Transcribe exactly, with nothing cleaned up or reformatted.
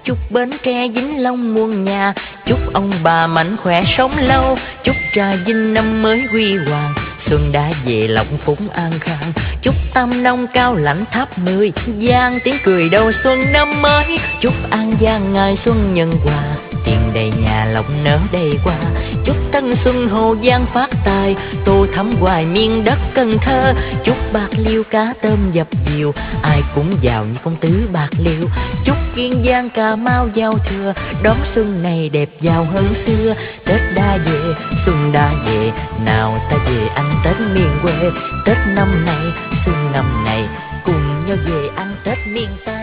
chúc Bến Tre Vĩnh Long muôn nhà, chúc ông bà mạnh khỏe sống lâu, chúc Trà Vinh năm mới huy hoàng, xuân đã về lòng phúng an khang, chúc Tam Nông Cao Lãnh Tháp Mười giang tiếng cười đầu xuân năm mới, chúc An Giang ngày xuân nhân hòa, tiền đầy nhà lộc nở đầy qua, chúc Tân Xuân Hồ Giang phát tài, tô thắm hoài miền đất Cần Thơ, chúc Bạc Liêu cá tôm dập dìu, ai cũng giàu như công tứ Bạc Liêu, chúc Kiên Giang Cà Mau giao thừa, đón xuân này đẹp giàu hơn xưa, Tết đã về xuân đã về, nào ta về ăn Tết miền quê, Tết năm nay xuân năm này cùng nhau về ăn Tết miền Tây.